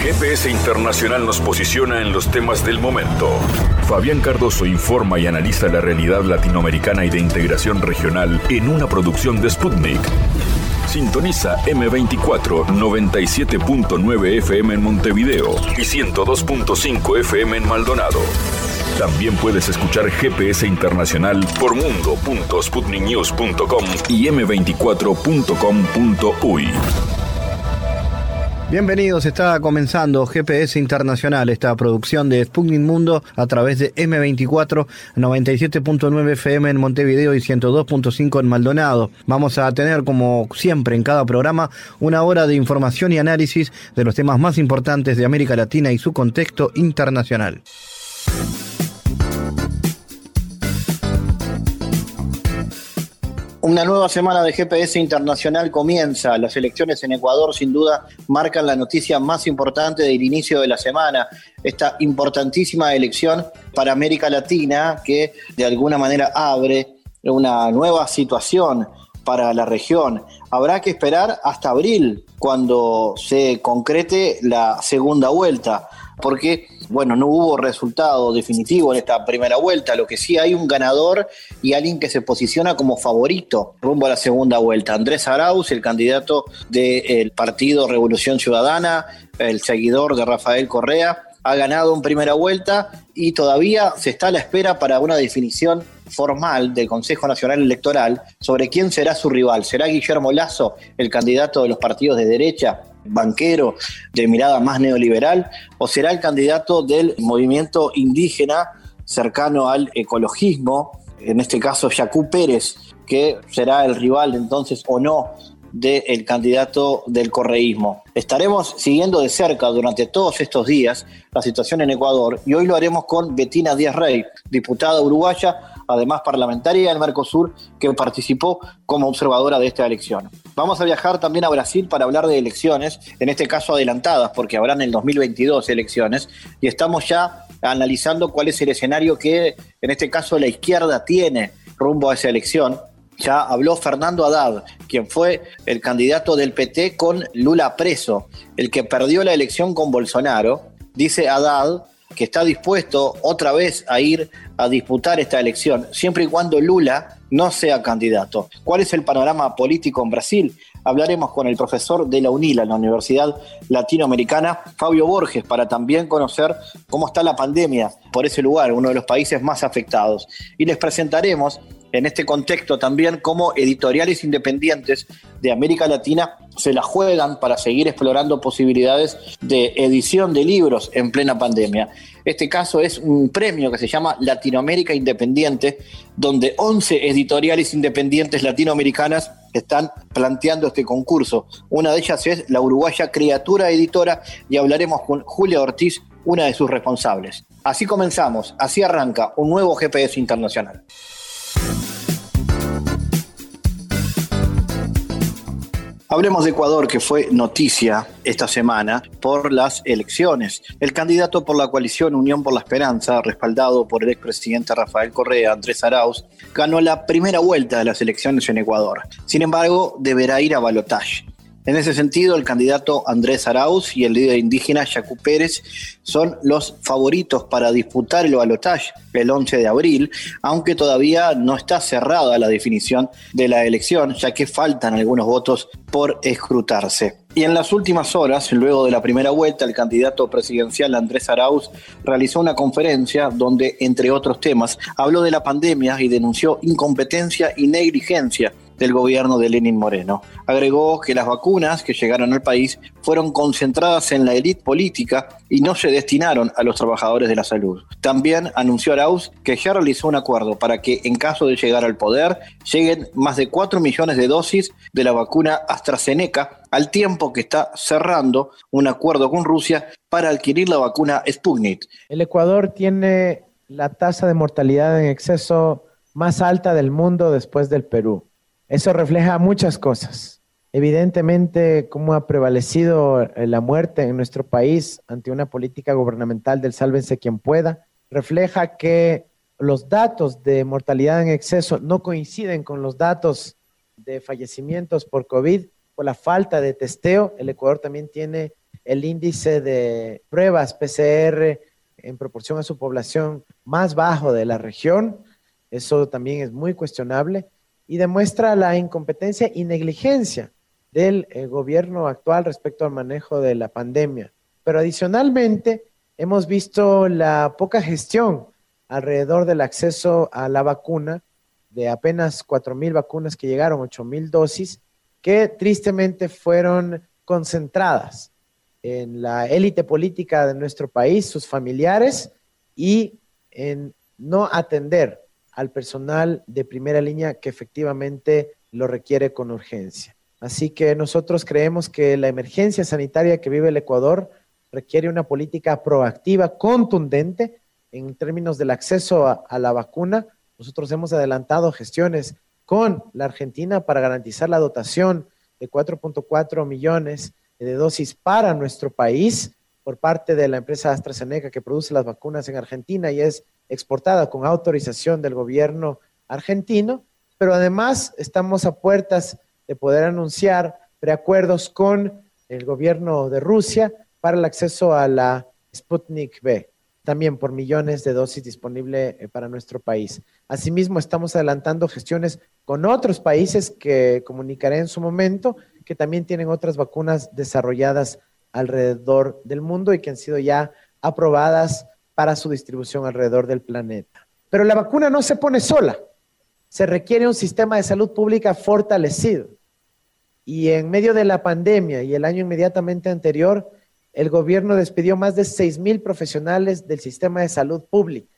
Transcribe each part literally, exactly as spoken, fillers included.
G P S Internacional nos posiciona en los temas del momento. Fabián Cardoso informa y analiza la realidad latinoamericana y de integración regional en una producción de Sputnik. Sintoniza eme veinticuatro, noventa y siete punto nueve F M en Montevideo y ciento dos punto cinco F M en Maldonado. También puedes escuchar G P S Internacional por mundo punto sputnik news punto com y eme veinticuatro punto com punto uy. Bienvenidos, está comenzando G P S Internacional, esta producción de Sputnik Mundo a través de eme veinticuatro, noventa y siete punto nueve F M en Montevideo y ciento dos punto cinco en Maldonado. Vamos a tener, como siempre en cada programa, una hora de información y análisis de los temas más importantes de América Latina y su contexto internacional. Una nueva semana de G P S Internacional comienza. Las elecciones en Ecuador sin duda marcan la noticia más importante del inicio de la semana. Esta importantísima elección para América Latina que de alguna manera abre una nueva situación para la región. Habrá que esperar hasta abril cuando se concrete la segunda vuelta, porque bueno, no hubo resultado definitivo en esta primera vuelta. Lo que sí hay un ganador y alguien que se posiciona como favorito rumbo a la segunda vuelta. Andrés Arauz, el candidato del Partido Revolución Ciudadana, el seguidor de Rafael Correa, ha ganado en primera vuelta y todavía se está a la espera para una definición formal del Consejo Nacional Electoral sobre quién será su rival. ¿Será Guillermo Lasso, el candidato de los partidos de derecha, banquero, de mirada más neoliberal, o será el candidato del movimiento indígena cercano al ecologismo, en este caso Yacú Pérez, que será el rival entonces o no del candidato del correísmo? Estaremos siguiendo de cerca durante todos estos días la situación en Ecuador y hoy lo haremos con Betina Díaz Rey, diputada uruguaya, además parlamentaria del Mercosur, que participó como observadora de esta elección. Vamos a viajar también a Brasil para hablar de elecciones, en este caso adelantadas, porque habrán en el dos mil veintidós elecciones, y estamos ya analizando cuál es el escenario que en este caso la izquierda tiene rumbo a esa elección. Ya habló Fernando Haddad, quien fue el candidato del P T con Lula preso, el que perdió la elección con Bolsonaro. Dice Haddad que está dispuesto otra vez a ir a disputar esta elección, siempre y cuando Lula no sea candidato. ¿Cuál es el panorama político en Brasil? Hablaremos con el profesor de la UNILA, la Universidad Latinoamericana, Fabio Borges, para también conocer cómo está la pandemia por ese lugar, uno de los países más afectados. Y les presentaremos en este contexto también cómo editoriales independientes de América Latina se la juegan para seguir explorando posibilidades de edición de libros en plena pandemia. Este caso es un premio que se llama Latinoamérica Independiente, donde once editoriales independientes latinoamericanas están planteando este concurso. Una de ellas es la uruguaya Criatura Editora y hablaremos con Julia Ortiz, una de sus responsables. Así comenzamos, así arranca un nuevo G P S Internacional. Hablemos de Ecuador, que fue noticia esta semana por las elecciones. El candidato por la coalición Unión por la Esperanza, respaldado por el expresidente Rafael Correa, Andrés Arauz, ganó la primera vuelta de las elecciones en Ecuador. Sin embargo, deberá ir a balotaje. En ese sentido, el candidato Andrés Arauz y el líder indígena Yacú Pérez son los favoritos para disputar el balotaje el once de abril, aunque todavía no está cerrada la definición de la elección, ya que faltan algunos votos por escrutarse. Y en las últimas horas, luego de la primera vuelta, el candidato presidencial Andrés Arauz realizó una conferencia donde, entre otros temas, habló de la pandemia y denunció incompetencia y negligencia del gobierno de Lenín Moreno. Agregó que las vacunas que llegaron al país fueron concentradas en la élite política y no se destinaron a los trabajadores de la salud. También anunció Arauz que ya realizó un acuerdo para que, en caso de llegar al poder, lleguen más de cuatro millones de dosis de la vacuna AstraZeneca, al tiempo que está cerrando un acuerdo con Rusia para adquirir la vacuna Sputnik. El Ecuador tiene la tasa de mortalidad en exceso más alta del mundo después del Perú. Eso refleja muchas cosas. Evidentemente, cómo ha prevalecido la muerte en nuestro país ante una política gubernamental del sálvese quien pueda. Refleja que los datos de mortalidad en exceso no coinciden con los datos de fallecimientos por COVID, por la falta de testeo. El Ecuador también tiene el índice de pruebas P C R en proporción a su población más bajo de la región. Eso también es muy cuestionable y demuestra la incompetencia y negligencia del eh, gobierno actual respecto al manejo de la pandemia. Pero adicionalmente hemos visto la poca gestión alrededor del acceso a la vacuna, de apenas cuatro mil vacunas que llegaron, ocho mil dosis, que tristemente fueron concentradas en la élite política de nuestro país, sus familiares, y en no atender al personal de primera línea que efectivamente lo requiere con urgencia. Así que nosotros creemos que la emergencia sanitaria que vive el Ecuador requiere una política proactiva, contundente, en términos del acceso a, a la vacuna. Nosotros hemos adelantado gestiones con la Argentina para garantizar la dotación de cuatro punto cuatro millones de dosis para nuestro país por parte de la empresa AstraZeneca que produce las vacunas en Argentina y es exportada con autorización del gobierno argentino, pero además estamos a puertas de poder anunciar preacuerdos con el gobierno de Rusia para el acceso a la Sputnik V, también por millones de dosis disponibles para nuestro país. Asimismo, estamos adelantando gestiones con otros países que comunicaré en su momento, que también tienen otras vacunas desarrolladas alrededor del mundo y que han sido ya aprobadas para su distribución alrededor del planeta. Pero la vacuna no se pone sola, se requiere un sistema de salud pública fortalecido. Y en medio de la pandemia y el año inmediatamente anterior, el gobierno despidió más de seis mil profesionales del sistema de salud pública.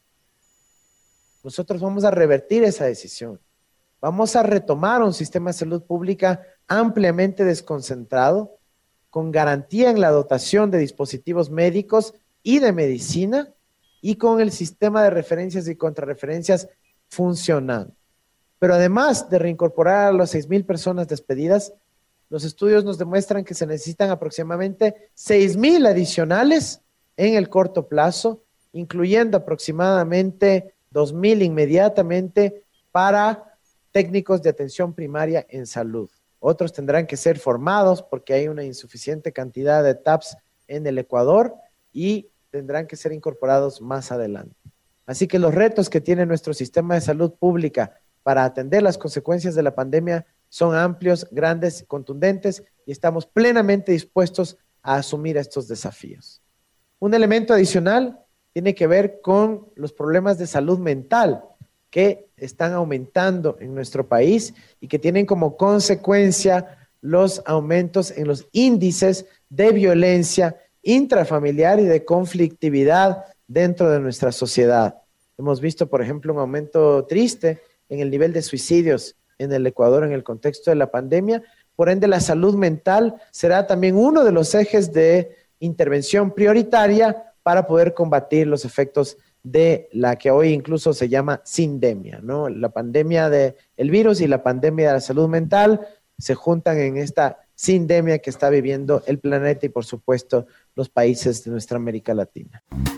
Nosotros vamos a revertir esa decisión. Vamos a retomar un sistema de salud pública ampliamente desconcentrado, con garantía en la dotación de dispositivos médicos y de medicina, y con el sistema de referencias y contrarreferencias funcionando. Pero además de reincorporar a las seis mil personas despedidas, los estudios nos demuestran que se necesitan aproximadamente seis mil adicionales en el corto plazo, incluyendo aproximadamente dos mil inmediatamente para técnicos de atención primaria en salud. Otros tendrán que ser formados porque hay una insuficiente cantidad de T A Ps en el Ecuador y tendrán que ser incorporados más adelante. Así que los retos que tiene nuestro sistema de salud pública para atender las consecuencias de la pandemia son amplios, grandes, contundentes y estamos plenamente dispuestos a asumir estos desafíos. Un elemento adicional tiene que ver con los problemas de salud mental que están aumentando en nuestro país y que tienen como consecuencia los aumentos en los índices de violencia intrafamiliar y de conflictividad dentro de nuestra sociedad. Hemos visto, por ejemplo, un aumento triste en el nivel de suicidios en el Ecuador en el contexto de la pandemia. Por ende, la salud mental será también uno de los ejes de intervención prioritaria para poder combatir los efectos de la que hoy incluso se llama sindemia, ¿no? La pandemia del virus y la pandemia de la salud mental se juntan en esta sindemia que está viviendo el planeta y, por supuesto, los países de nuestra América Latina.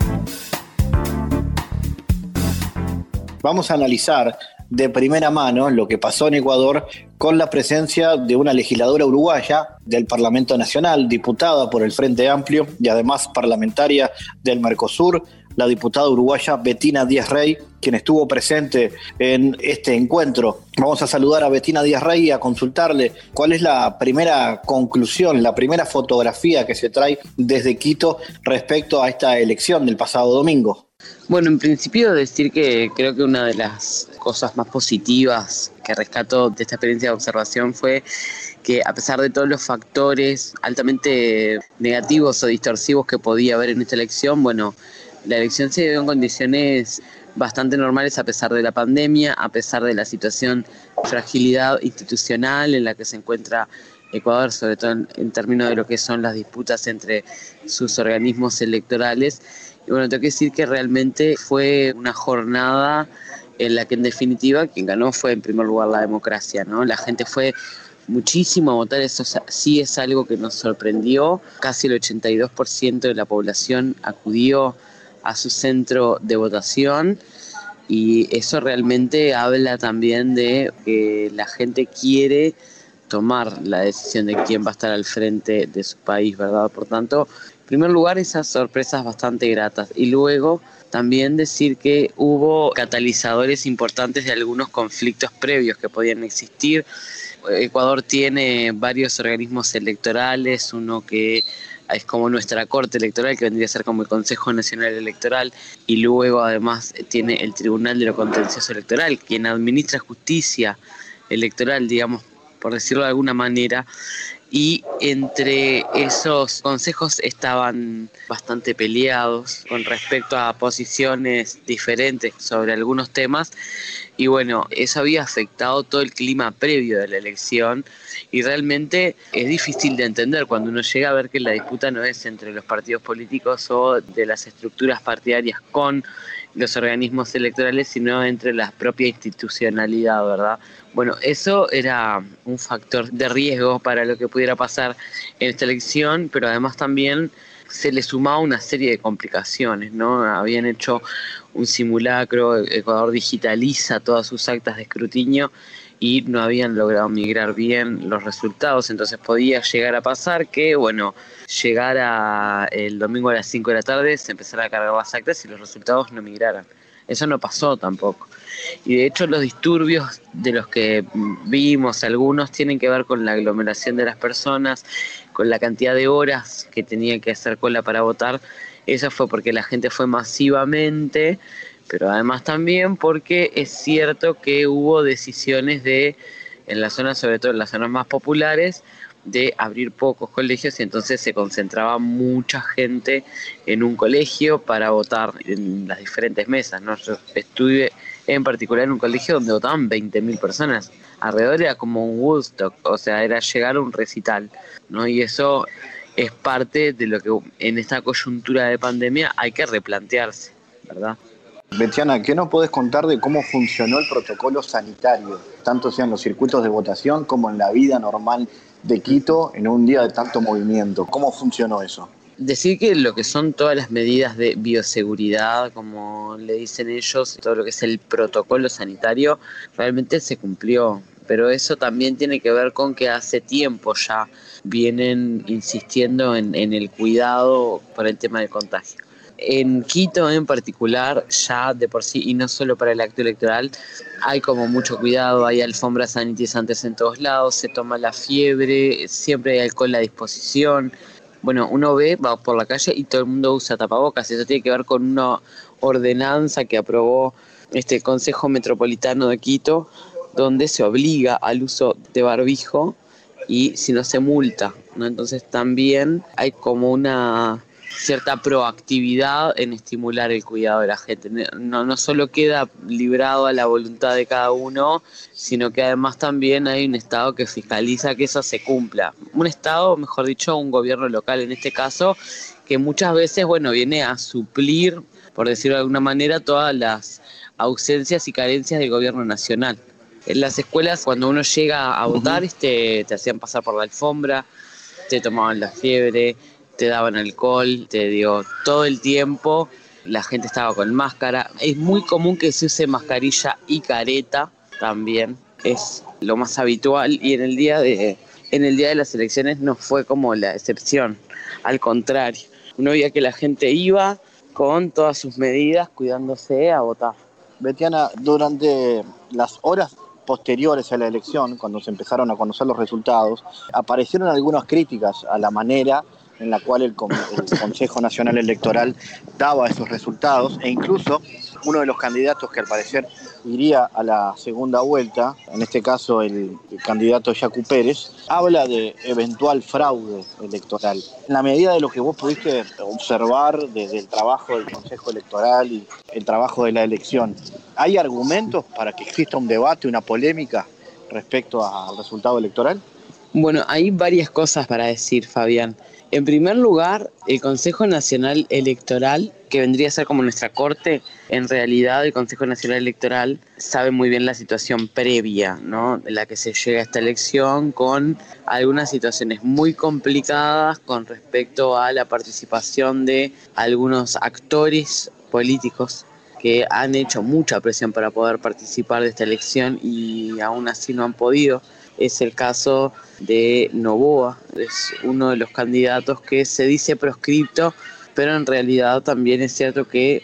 Vamos a analizar de primera mano lo que pasó en Ecuador con la presencia de una legisladora uruguaya del Parlamento Nacional, diputada por el Frente Amplio y además parlamentaria del Mercosur, la diputada uruguaya Bettina Díaz Rey, quien estuvo presente en este encuentro. Vamos a saludar a Bettina Díaz Rey y a consultarle cuál es la primera conclusión, la primera fotografía que se trae desde Quito respecto a esta elección del pasado domingo. Bueno, en principio decir que creo que una de las cosas más positivas que rescato de esta experiencia de observación fue que a pesar de todos los factores altamente negativos o distorsivos que podía haber en esta elección, bueno, la elección se dio en condiciones bastante normales a pesar de la pandemia, a pesar de la situación de fragilidad institucional en la que se encuentra Ecuador, sobre todo en, en términos de lo que son las disputas entre sus organismos electorales. Y bueno, tengo que decir que realmente fue una jornada en la que en definitiva quien ganó fue en primer lugar la democracia, ¿no? La gente fue muchísimo a votar, eso sí es algo que nos sorprendió. Casi el ochenta y dos por ciento de la población acudió a su centro de votación y eso realmente habla también de que la gente quiere tomar la decisión de quién va a estar al frente de su país, ¿verdad? Por tanto, en primer lugar, esas sorpresas bastante gratas. Y luego también decir que hubo catalizadores importantes de algunos conflictos previos que podían existir. Ecuador tiene varios organismos electorales, uno que es como nuestra Corte Electoral, que vendría a ser como el Consejo Nacional Electoral, y luego además tiene el Tribunal de lo Contencioso Electoral, quien administra justicia electoral, digamos, por decirlo de alguna manera, y entre esos consejos estaban bastante peleados con respecto a posiciones diferentes sobre algunos temas, y bueno, eso había afectado todo el clima previo de la elección, y realmente es difícil de entender cuando uno llega a ver que la disputa no es entre los partidos políticos o de las estructuras partidarias con los organismos electorales, sino entre la propia institucionalidad, ¿verdad? Bueno, eso era un factor de riesgo para lo que pudiera pasar en esta elección, pero además también se le sumaba una serie de complicaciones, ¿no? Habían hecho un simulacro, Ecuador digitaliza todas sus actas de escrutinio y no habían logrado migrar bien los resultados, entonces podía llegar a pasar que, bueno, llegara el domingo a las cinco de la tarde, se empezara a cargar las actas y los resultados no migraran. Eso no pasó tampoco. Y de hecho los disturbios de los que vimos, algunos tienen que ver con la aglomeración de las personas, con la cantidad de horas que tenían que hacer cola para votar. Eso fue porque la gente fue masivamente, pero además también porque es cierto que hubo decisiones de, en las zonas, sobre todo en las zonas más populares, de abrir pocos colegios y entonces se concentraba mucha gente en un colegio para votar en las diferentes mesas, ¿no? Yo estuve en particular en un colegio donde votaban veinte mil personas, alrededor era como un Woodstock, o sea, era llegar a un recital, ¿no? Y eso es parte de lo que en esta coyuntura de pandemia hay que replantearse, ¿verdad? Betiana, ¿qué nos podés contar de cómo funcionó el protocolo sanitario, tanto sea en los circuitos de votación como en la vida normal de Quito en un día de tanto movimiento? ¿Cómo funcionó eso? Decir que lo que son todas las medidas de bioseguridad, como le dicen ellos, todo lo que es el protocolo sanitario, realmente se cumplió. Pero eso también tiene que ver con que hace tiempo ya vienen insistiendo en, en el cuidado por el tema del contagio. En Quito en particular, ya de por sí, y no solo para el acto electoral, hay como mucho cuidado, hay alfombras sanitizantes en todos lados, se toma la fiebre, siempre hay alcohol a disposición. Bueno, uno ve, va por la calle y todo el mundo usa tapabocas. Eso tiene que ver con una ordenanza que aprobó este Consejo Metropolitano de Quito, donde se obliga al uso de barbijo y si no se multa, ¿no? Entonces también hay como una cierta proactividad en estimular el cuidado de la gente. No, no solo queda librado a la voluntad de cada uno, sino que además también hay un Estado que fiscaliza que eso se cumpla. Un Estado, mejor dicho, un gobierno local en este caso, que muchas veces, bueno, viene a suplir, por decirlo de alguna manera, todas las ausencias y carencias del gobierno nacional. En las escuelas, cuando uno llega a votar, uh-huh. este, te hacían pasar por la alfombra, te tomaban la fiebre, te daban alcohol, te dio todo el tiempo, la gente estaba con máscara. Es muy común que se use mascarilla y careta también, es lo más habitual, y en el día de, en el día de las elecciones no fue como la excepción, al contrario. Uno veía que la gente iba con todas sus medidas, cuidándose a votar. Betiana, durante las horas posteriores a la elección, cuando se empezaron a conocer los resultados, aparecieron algunas críticas a la manera en la cual el, el Consejo Nacional Electoral daba esos resultados, e incluso uno de los candidatos que al parecer iría a la segunda vuelta, en este caso el, el candidato Yacu Pérez, habla de eventual fraude electoral. En la medida de lo que vos pudiste observar desde el trabajo del Consejo Electoral y el trabajo de la elección, ¿hay argumentos para que exista un debate, una polémica respecto al resultado electoral? Bueno, hay varias cosas para decir, Fabián. En primer lugar, el Consejo Nacional Electoral, que vendría a ser como nuestra corte, en realidad el Consejo Nacional Electoral sabe muy bien la situación previa, ¿no?, en la que se llega a esta elección, con algunas situaciones muy complicadas con respecto a la participación de algunos actores políticos que han hecho mucha presión para poder participar de esta elección y aún así no han podido. es el caso de Noboa. Es uno de los candidatos que se dice proscripto, pero en realidad también es cierto que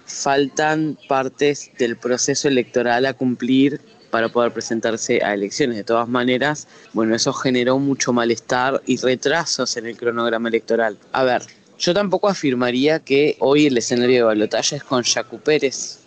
faltan partes del proceso electoral a cumplir para poder presentarse a elecciones. De todas maneras, bueno, eso generó mucho malestar y retrasos en el cronograma electoral. A ver, yo tampoco afirmaría que hoy el escenario de balotaje es con Yacu Pérez,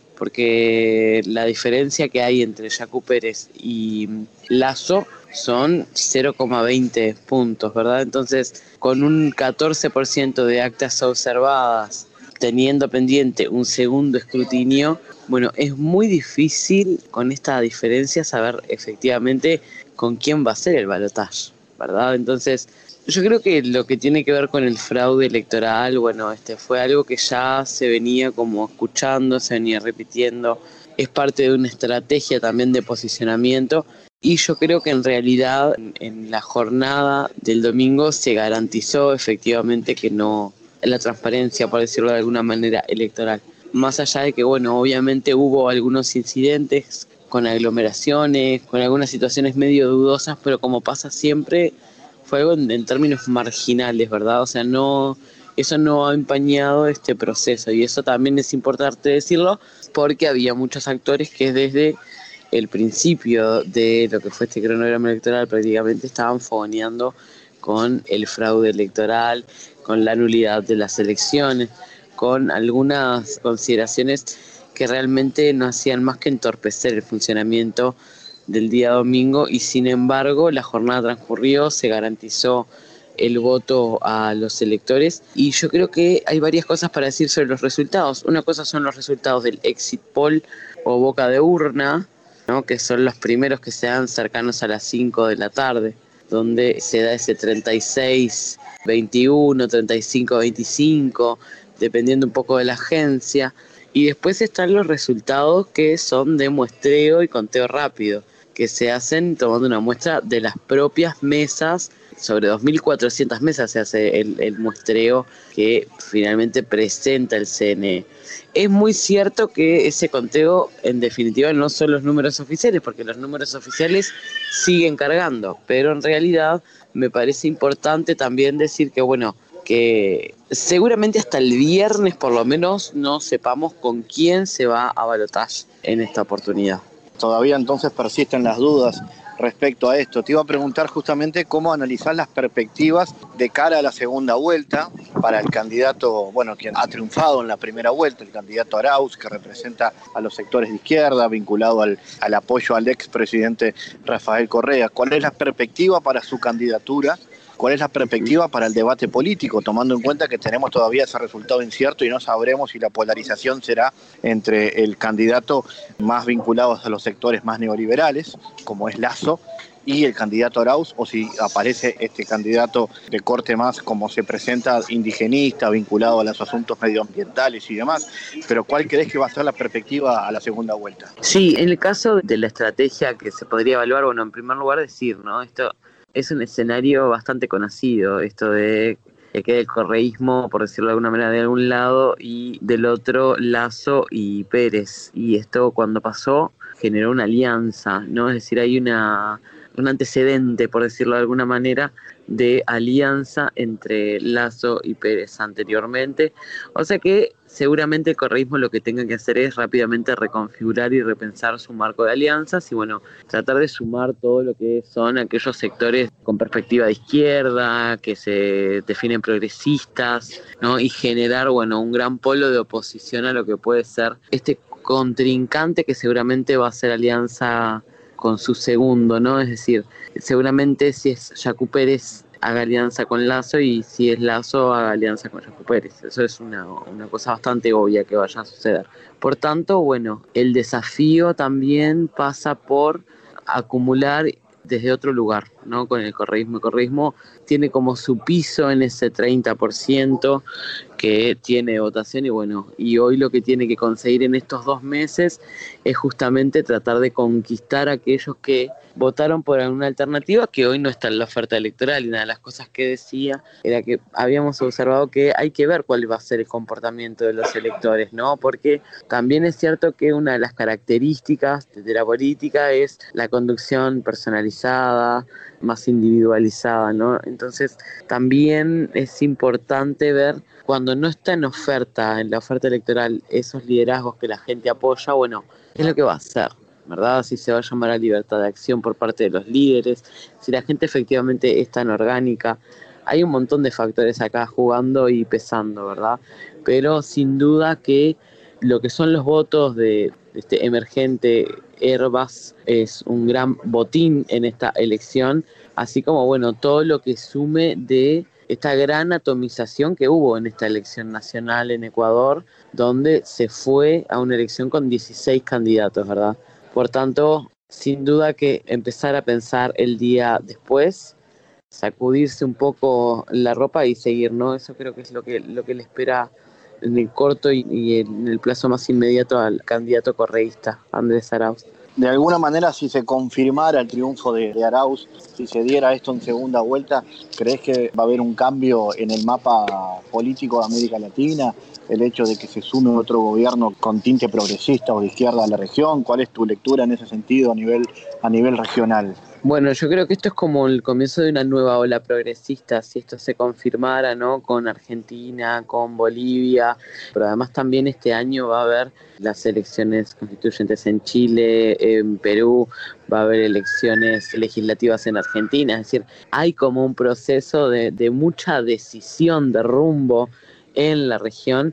porque la diferencia que hay entre Yacu Pérez y Lasso son cero coma veinte puntos, ¿verdad? Entonces, con un catorce por ciento de actas observadas, teniendo pendiente un segundo escrutinio, bueno, es muy difícil con esta diferencia saber efectivamente con quién va a ser el balotaje, ¿verdad? Entonces, yo creo que lo que tiene que ver con el fraude electoral, bueno, este fue algo que ya se venía como escuchando, se venía repitiendo, es parte de una estrategia también de posicionamiento, y yo creo que en realidad en la jornada del domingo se garantizó efectivamente que no, la transparencia, por decirlo de alguna manera, electoral. Más allá de que, bueno, obviamente hubo algunos incidentes con aglomeraciones, con algunas situaciones medio dudosas, pero como pasa siempre, fue algo en, en términos marginales, ¿verdad? O sea, no, eso no ha empañado este proceso, y eso también es importante decirlo, porque había muchos actores que desde el principio de lo que fue este cronograma electoral prácticamente estaban fogoneando con el fraude electoral, con la nulidad de las elecciones, con algunas consideraciones que realmente no hacían más que entorpecer el funcionamiento del día domingo, y sin embargo la jornada transcurrió, se garantizó el voto a los electores, y yo creo que hay varias cosas para decir sobre los resultados. Una cosa son los resultados del exit poll o boca de urna, ¿no?, que son los primeros que se dan cercanos a las cinco de la tarde, donde se da ese treinta y seis veintiuno, treinta y cinco veinticinco, dependiendo un poco de la agencia. Y después están los resultados que son de muestreo y conteo rápido, que se hacen tomando una muestra de las propias mesas. Sobre dos mil cuatrocientas mesas se hace el, el muestreo que finalmente presenta el C N E. Es muy cierto que ese conteo, en definitiva, no son los números oficiales, porque los números oficiales siguen cargando, pero en realidad me parece importante también decir que, bueno, que seguramente hasta el viernes por lo menos no sepamos con quién se va a balotaje en esta oportunidad. Todavía entonces persisten las dudas respecto a esto. Te iba a preguntar justamente cómo analizar las perspectivas de cara a la segunda vuelta para el candidato, bueno, quien ha triunfado en la primera vuelta, el candidato Arauz, que representa a los sectores de izquierda, vinculado al, al apoyo al expresidente Rafael Correa. ¿Cuál es la perspectiva para su candidatura? ¿Cuál es la perspectiva para el debate político, tomando en cuenta que tenemos todavía ese resultado incierto y no sabremos si la polarización será entre el candidato más vinculado a los sectores más neoliberales, como es Lasso, y el candidato Arauz, o si aparece este candidato de corte más, como se presenta, indigenista, vinculado a los asuntos medioambientales y demás? Pero ¿cuál crees que va a ser la perspectiva a la segunda vuelta? Sí, en el caso de la estrategia que se podría evaluar, bueno, en primer lugar decir, ¿no? Esto es un escenario bastante conocido, esto de que quede el correísmo, por decirlo de alguna manera, de algún lado, y del otro Lasso y Pérez. Y esto, cuando pasó, generó una alianza, ¿no? Es decir, hay una un antecedente, por decirlo de alguna manera, de alianza entre Lasso y Pérez anteriormente. O sea que seguramente el correísmo lo que tenga que hacer es rápidamente reconfigurar y repensar su marco de alianzas y, bueno, tratar de sumar todo lo que son aquellos sectores con perspectiva de izquierda, que se definen progresistas, ¿no? Y generar, bueno, un gran polo de oposición a lo que puede ser este contrincante que seguramente va a ser alianza con su segundo, ¿no? Es decir, seguramente si es Yacu Pérez haga alianza con Lasso, y si es Lasso haga alianza con Yacu Pérez. Eso es una, una cosa bastante obvia que vaya a suceder. Por tanto, bueno, el desafío también pasa por acumular desde otro lugar, ¿no? Con el correísmo. El correísmo tiene como su piso en ese treinta por ciento que tiene votación y bueno, y hoy lo que tiene que conseguir en estos dos meses es justamente tratar de conquistar a aquellos que votaron por alguna alternativa que hoy no está en la oferta electoral. Y una de las cosas que decía era que habíamos observado que hay que ver cuál va a ser el comportamiento de los electores, ¿no? Porque también es cierto que una de las características de la política es la conducción personalizada, más individualizada, ¿no? Entonces también es importante ver cuando no está en oferta, en la oferta electoral, esos liderazgos que la gente apoya, bueno, ¿qué es lo que va a hacer? ¿Verdad? Si se va a llamar a libertad de acción por parte de los líderes, si la gente efectivamente es tan orgánica. Hay un montón de factores acá jugando y pesando, ¿verdad? Pero sin duda que lo que son los votos de este emergente Hervas es un gran botín en esta elección, así como, bueno, todo lo que sume de esta gran atomización que hubo en esta elección nacional en Ecuador, donde se fue a una elección con dieciséis candidatos, ¿verdad? Por tanto, sin duda que empezar a pensar el día después, sacudirse un poco la ropa y seguir, ¿no? Eso creo que es lo que, lo que le espera en el corto y, y en el plazo más inmediato al candidato correísta, Andrés Arauz. De alguna manera, si se confirmara el triunfo de, de Arauz, si se diera esto en segunda vuelta, ¿crees que va a haber un cambio en el mapa político de América Latina? El hecho de que se sume otro gobierno con tinte progresista o de izquierda a la región. ¿Cuál es tu lectura en ese sentido a nivel, a nivel regional? Bueno, yo creo que esto es como el comienzo de una nueva ola progresista, si esto se confirmara, ¿no? Con Argentina, con Bolivia, pero además también este año va a haber las elecciones constituyentes en Chile, en Perú, va a haber elecciones legislativas en Argentina, es decir, hay como un proceso de, de mucha decisión de rumbo en la región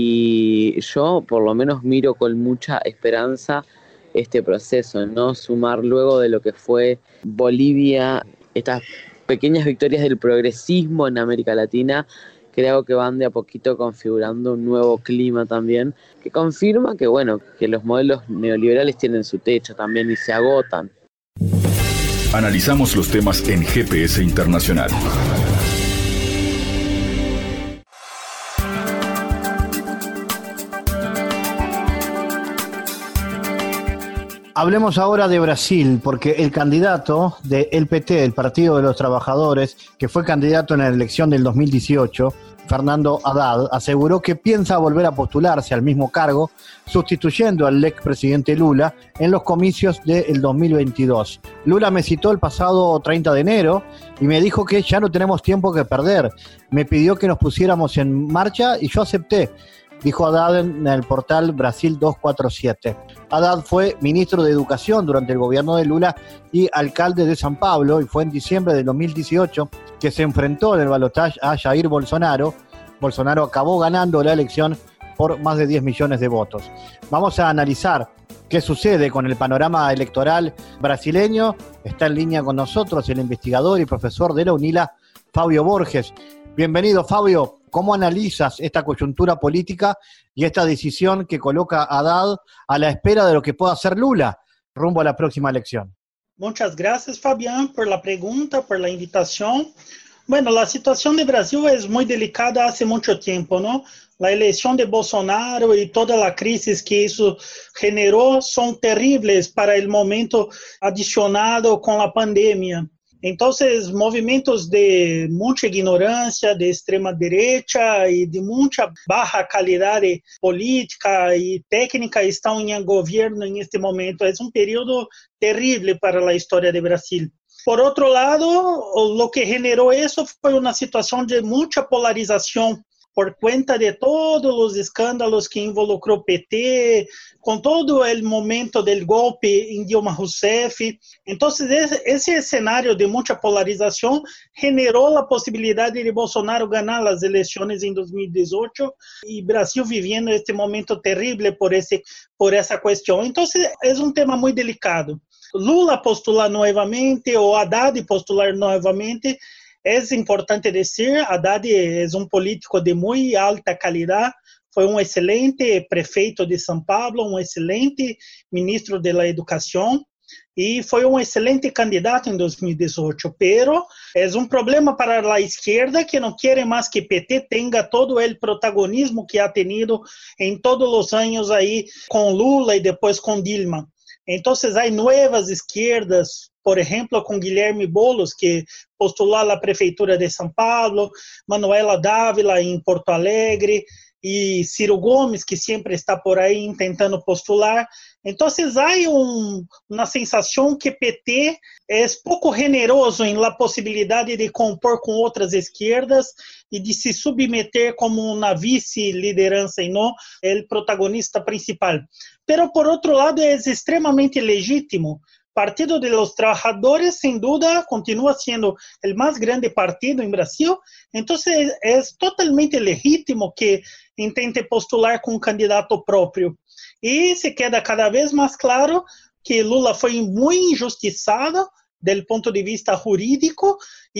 y yo por lo menos miro con mucha esperanza este proceso, ¿no? Sumar luego de lo que fue Bolivia, estas pequeñas victorias del progresismo en América Latina, creo que van de a poquito configurando un nuevo clima también, que confirma que, bueno, que los modelos neoliberales tienen su techo también y se agotan. Analizamos los temas en G P S Internacional. Hablemos ahora de Brasil, porque el candidato del P T, el Partido de los Trabajadores, que fue candidato en la elección del dos mil dieciocho, Fernando Haddad, aseguró que piensa volver a postularse al mismo cargo, sustituyendo al expresidente Lula en los comicios del dos mil veintidós. Lula me citó el pasado treinta de enero y me dijo que ya no tenemos tiempo que perder. Me pidió que nos pusiéramos en marcha y yo acepté, dijo Haddad en el portal Brasil doscientos cuarenta y siete. Haddad fue ministro de Educación durante el gobierno de Lula y alcalde de San Pablo, y fue en diciembre de dos mil dieciocho que se enfrentó en el balotaje a Jair Bolsonaro. Bolsonaro acabó ganando la elección por más de diez millones de votos. Vamos a analizar qué sucede con el panorama electoral brasileño. Está en línea con nosotros el investigador y profesor de la UNILA, Fabio Borges. Bienvenido, Fabio. ¿Cómo analizas esta coyuntura política y esta decisión que coloca a Haddad a la espera de lo que pueda hacer Lula rumbo a la próxima elección? Muchas gracias, Fabián, por la pregunta, por la invitación. Bueno, la situación de Brasil es muy delicada hace mucho tiempo, ¿no? La elección de Bolsonaro y toda la crisis que eso generó son terribles para el momento adicionado con la pandemia. Entonces, movimentos de mucha ignorancia, de extrema derecha y de mucha baja calidad política y técnica están en el gobierno en este momento. Es un periodo terrible para la historia de Brasil. Por otro lado, lo que generó eso fue una situación de mucha polarización por cuenta de todos los escándalos que involucró P T, con todo el momento del golpe en Dilma Rousseff. Entonces, ese escenario de mucha polarización generó la posibilidad de Bolsonaro ganar las elecciones en dos mil dieciocho y Brasil viviendo este momento terrible por, ese, por esa cuestión. Entonces, es un tema muy delicado. Lula postular nuevamente o Haddad postular nuevamente. Es importante decir, Haddad es un político de muy alta calidad, fue un excelente prefeito de São Paulo, un excelente ministro de la Educación, y fue un excelente candidato en dos mil dieciocho, pero es un problema para la izquierda que no quiere más que P T tenga todo el protagonismo que ha tenido en todos los años ahí con Lula y después con Dilma. Entonces hay nuevas izquierdas, por ejemplo, con Guilherme Boulos, que postuló a la prefeitura de São Paulo, Manuela Dávila en Porto Alegre, y Ciro Gomes, que siempre está por ahí intentando postular. Entonces hay un, una sensación que P T es poco generoso en la posibilidad de compor con otras izquierdas y de se submeter como una vice-lideranza y no el protagonista principal. Pero por otro lado es extremadamente legítimo. Partido de los Trabajadores, sin duda, continúa siendo el más grande partido en Brasil, entonces es totalmente legítimo que intente postular con un candidato propio. Y se queda cada vez más claro que Lula fue muy injustiçado del punto de vista jurídico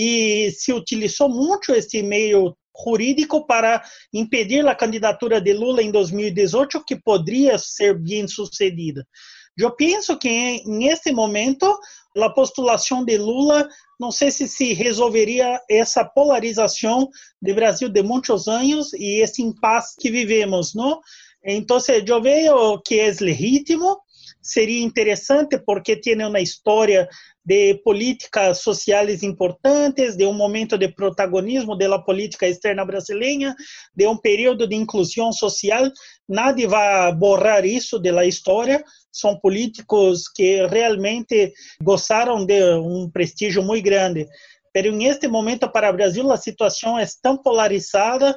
y se utilizó mucho este medio jurídico para impedir la candidatura de Lula en dos mil dieciocho, que podría ser bien sucedida. Yo pienso que en este momento la postulación de Lula, no sé si se resolvería esa polarización de Brasil de muchos años y ese impasse que vivemos, ¿no? Entonces yo veo que es legítimo, sería interesante porque tiene una historia de políticas sociales importantes, de un momento de protagonismo de la política externa brasileña, de un periodo de inclusión social. Nadie va a borrar eso de la historia. Son políticos que realmente gozaron de un prestigio muy grande. Pero en este momento para Brasil la situación es tan polarizada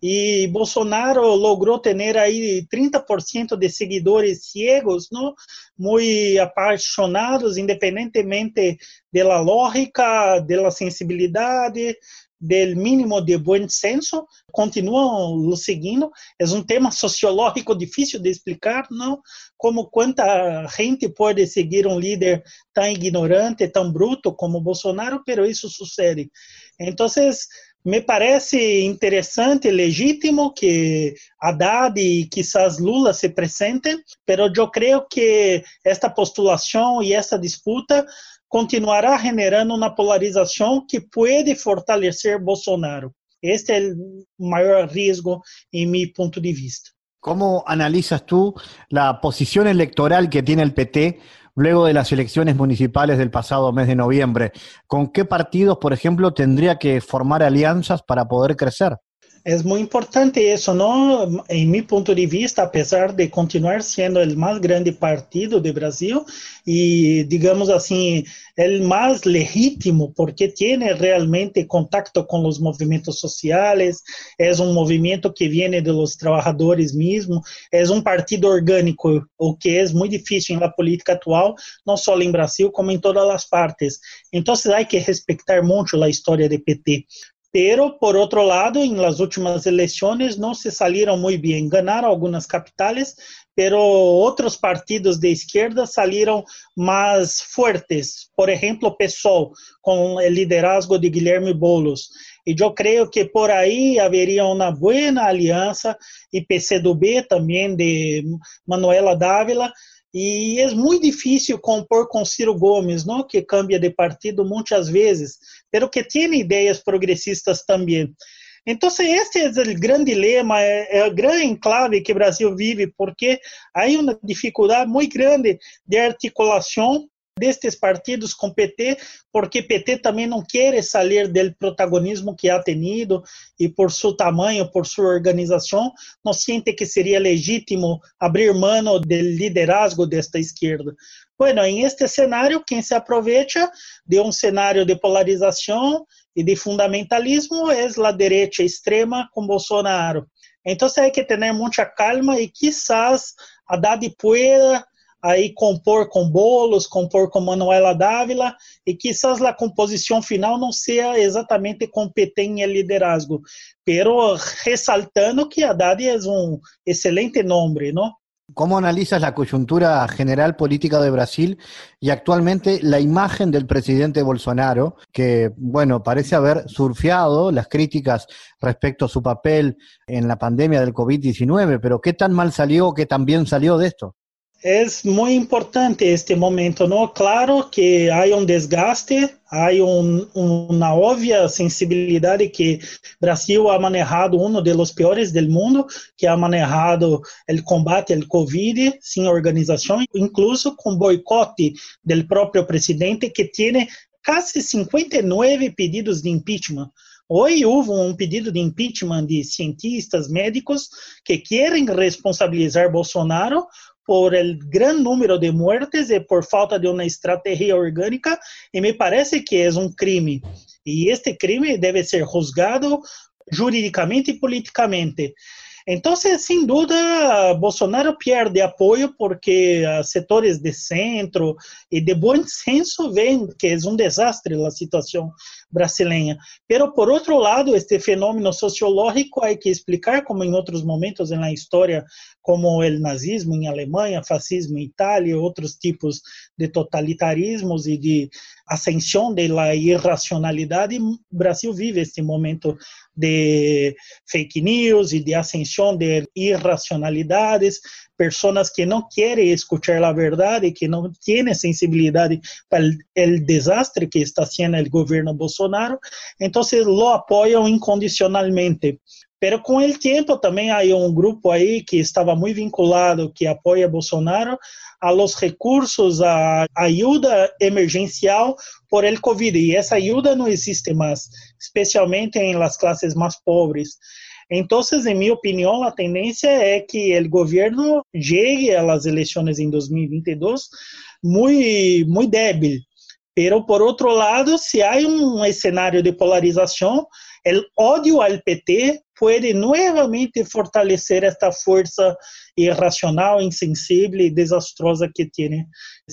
y Bolsonaro logró tener ahí treinta por ciento de seguidores ciegos, ¿no? Muy apasionados, independientemente de la lógica, de la sensibilidad, del mínimo de buen senso, continúan lo siguiendo. Es un tema sociológico difícil de explicar, ¿no? Como cuánta gente puede seguir un líder tan ignorante, tan bruto como Bolsonaro, pero eso sucede. Entonces, me parece interesante, legítimo que Haddad y quizás Lula se presenten, pero yo creo que esta postulación y esta disputa continuará generando una polarización que puede fortalecer Bolsonaro. Este es el mayor riesgo en mi punto de vista. ¿Cómo analizas tú la posición electoral que tiene el P T luego de las elecciones municipales del pasado mes de noviembre? ¿Con qué partidos, por ejemplo, tendría que formar alianzas para poder crecer? Es muy importante eso, ¿no? En mi punto de vista, a pesar de continuar siendo el más grande partido de Brasil y, digamos así, el más legítimo porque tiene realmente contacto con los movimientos sociales, es un movimiento que viene de los trabajadores mismos, es un partido orgánico, o que es muy difícil en la política actual, no solo en Brasil, como en todas las partes. Entonces hay que respetar mucho la historia de P T. Pero, por otro lado, en las últimas elecciones no se salieron muy bien. Ganaron algunas capitales, pero otros partidos de izquierda salieron más fuertes. Por ejemplo, P SOL, con el liderazgo de Guilherme Boulos. Y yo creo que por ahí habría una buena alianza, y P C do B también de Manuela Dávila. E é muito difícil compor com Ciro Gomes, não? Que cambia de partido muitas vezes, pero que tem ideias progressistas também. Então, este é o grande dilema, é o grande enclave que o Brasil vive, porque há uma dificuldade muito grande de articulação destes partidos com P T, porque P T também não quer sair do protagonismo que ha tenido e por seu tamanho, por sua organização, não sente que seria legítimo abrir mão do liderazgo desta esquerda. Bueno, em este cenário, quem se aproveita de um cenário de polarização e de fundamentalismo é a direita extrema com Bolsonaro. Então, hay que ter muita calma e quizás Haddad pueda aí compor com Boulos, compor com Manuela Dávila, e quizás a composição final não seja exatamente competente em liderazgo, pero ressaltando que Haddad é um excelente nome, não? ¿Cómo analizas la coyuntura general política de Brasil y actualmente la imagen del presidente Bolsonaro, que, bueno, parece haber surfeado las críticas respecto a su papel en la pandemia del COVID diecinueve, pero qué tan mal salió o qué tan bien salió de esto? É muito importante este momento, ¿no? Claro que há um desgaste, há um, uma óbvia sensibilidade que Brasil ha manejado um dos piores do mundo, que ha manejado o combate ao Covid sem organização, incluso com boicote do próprio presidente, que tem quase cinquenta e nove pedidos de impeachment. Hoje houve um pedido de impeachment de cientistas, médicos, que querem responsabilizar Bolsonaro por el gran número de muertes e por falta de uma estratégia orgânica, e me parece que é um crime. E este crime deve ser juzgado juridicamente e politicamente. Então, sem dúvida, Bolsonaro perde apoio porque setores de centro e de bom senso veem que é um desastre a situação brasileira. Pero, por outro lado, este fenômeno sociológico há que explicar, como em outros momentos na história, como o nazismo em Alemanha, fascismo em Itália, outros tipos de totalitarismos e de ascensão da irracionalidade. O Brasil vive este momento de fake news e de ascensão de irracionalidades, pessoas que não querem escutar a verdade, que não têm sensibilidade para o desastre que está sendo o governo Bolsonaro, então lo apoiam incondicionalmente. Pero com o tempo também há um grupo aí que estava muito vinculado, que apoia Bolsonaro, a los recursos, a ajuda emergencial por el Covid. E essa ajuda não existe mais, especialmente em las classes mais pobres. Então, em minha opinião, a tendência é que o governo chegue às eleições em dois mil e vinte e dois muito, muito débil. Pero, por outro lado, se há um cenário de polarização, o ódio ao P T pode novamente fortalecer esta força irracional, insensível e desastrosa que tem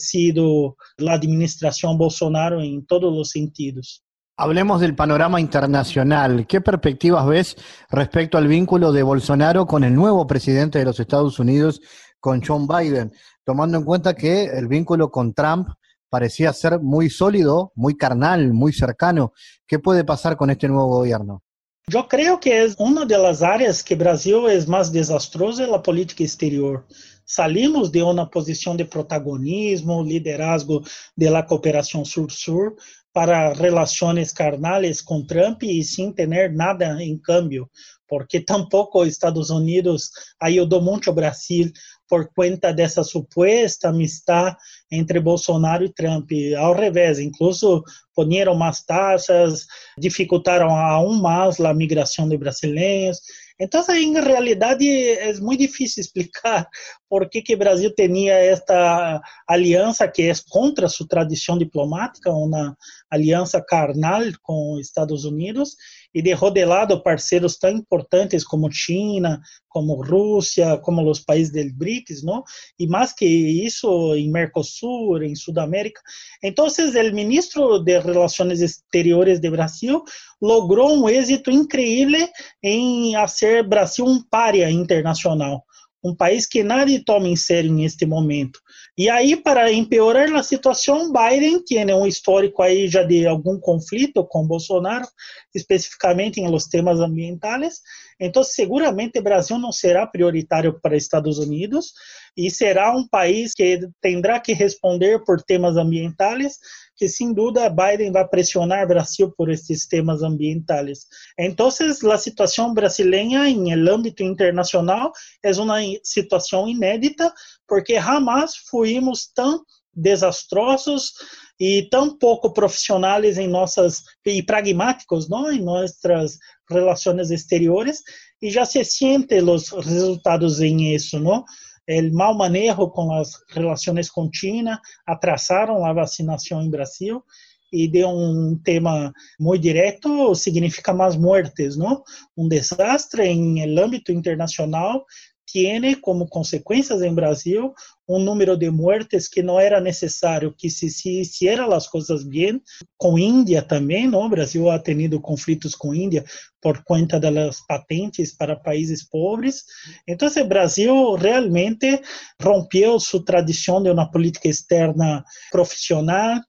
sido a administração Bolsonaro em todos os sentidos. Hablemos del panorama internacional. ¿Qué perspectivas ves respecto al vínculo de Bolsonaro con el nuevo presidente de los Estados Unidos, con Joe Biden, tomando en cuenta que el vínculo con Trump parecía ser muy sólido, muy carnal, muy cercano? ¿Qué puede pasar con este nuevo gobierno? Eu creio que é uma das áreas que o Brasil é mais desastroso é a política exterior. Salimos de uma posição de protagonismo, liderazgo da cooperação Sur-Sur para relações carnales com Trump e sem ter nada em câmbio, porque tampouco os Estados Unidos ajudou muito o Brasil por conta dessa suposta amistad entre Bolsonaro e Trump. Ao revés, incluso ponieron mais taxas, dificultaram aún mais a migração de brasileiros. Então, em realidade, é muito difícil explicar por que, que o Brasil tinha esta aliança que é contra sua tradição diplomática, uma aliança carnal com os Estados Unidos, e deixou de lado parceiros tão importantes como China, como Rússia, como os países do BRICS, não? E mais que isso, em Mercosul, em Sudamérica. Então, o ministro de Relações Exteriores do Brasil logrou um êxito incrível em fazer Brasil um pária internacional, um país que nadie toma em sério neste momento. E aí, para empeorar a situação, Biden tem um histórico aí já de algum conflito com Bolsonaro, especificamente em los temas ambientais. Então, seguramente, o Brasil não será prioritário para Estados Unidos e será um país que terá que responder por temas ambientais, que, sem dúvida, Biden vai pressionar o Brasil por esses temas ambientais. Então, a situação brasileira em âmbito internacional é uma situação inédita, porque jamais fomos tão desastrosos e tão pouco profissionais em nossas e pragmáticos, não, em nossas relações exteriores, e já se sentem os resultados em isso, não? O mau manejo com as relações com China atrasaram a vacinação em Brasil, e de um tema muito direto significa mais mortes, não? Um desastre em âmbito internacional tem como consequências em Brasil um número de mortes que não era necessário, que se se hicieran as coisas bem, com Índia também, não? O Brasil ha tenido conflitos com Índia por conta das patentes para países pobres. Então, o Brasil realmente rompeu sua tradição de uma política externa profissional,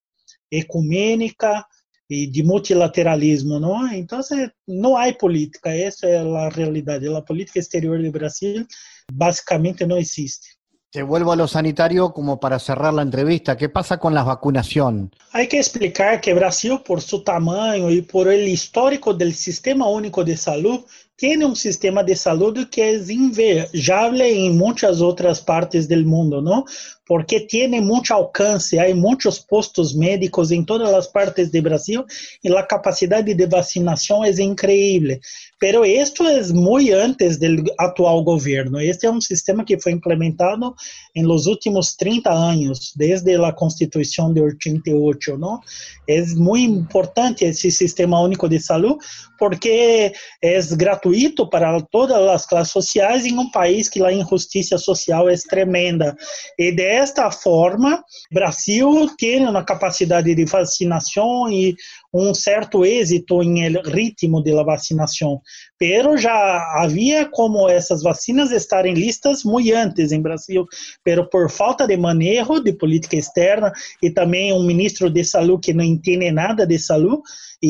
ecumênica e de multilateralismo, não? Então, não há política, essa é a realidade. A política exterior do Brasil basicamente não existe. Te vuelvo a lo sanitario como para cerrar la entrevista. ¿Qué pasa con la vacunación? Hay que explicar que Brasil, por su tamaño y por el histórico del Sistema Único de Salud, tiene un sistema de salud que es inviable en muchas otras partes del mundo, ¿no? Porque tiene mucho alcance, hay muchos postos médicos en todas las partes de Brasil y la capacidad de vacinación es increíble. Pero esto es muy antes del actual gobierno. Este es un sistema que fue implementado en los últimos treinta años, desde la Constitución de ochenta y ocho, ¿no? Es muy importante ese Sistema Único de Salud porque es gratuito para todas las clases sociales en un país que la injusticia social es tremenda. Y de esta forma, Brasil tiene una capacidad de vacinación y un cierto éxito en el ritmo de la vacinación, pero ya había como esas vacinas estarem listas muy antes en Brasil, pero por falta de manejo de política externa y también un ministro de salud que no entiende nada de salud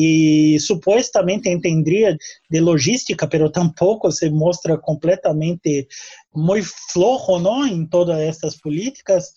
y supuestamente entendería de logística, pero tampoco se muestra completamente muy flojo, ¿no? En todas estas políticas.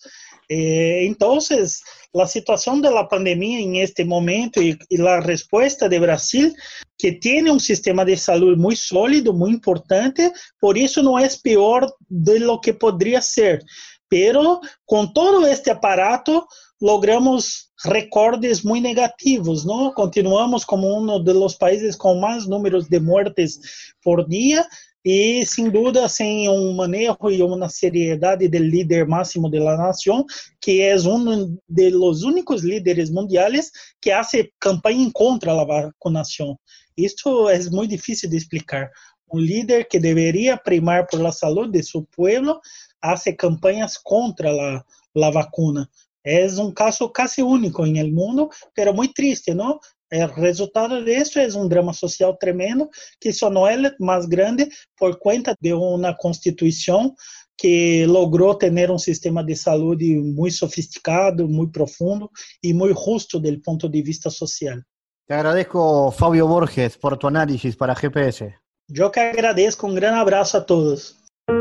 Eh, entonces, la situación de la pandemia en este momento y, y la respuesta de Brasil, que tiene un sistema de salud muy sólido, muy importante, por eso no es peor de lo que podría ser. Pero con todo este aparato, logramos recordes muy negativos, ¿no? Continuamos como uno de los países con más números de muertes por día, y sin duda sem um manejo e uma seriedade do líder máximo da nação, que é um dos únicos líderes mundiais que faz campanha contra a vacunação. Isto é muito difícil de explicar. Um líder que deveria primar por la saúde de seu povo faz campanhas contra a, a vacuna. É um caso quase único no mundo, mas muito triste, não? El resultado de esto es un drama social tremendo que só no es más grande por cuenta de una constitución que logró tener un sistema de salud muy sofisticado, muy profundo y muy justo desde el punto de vista social. Te agradezco, Fabio Borges, por tu análisis para G P S. Yo que agradezco, un gran abrazo a todos.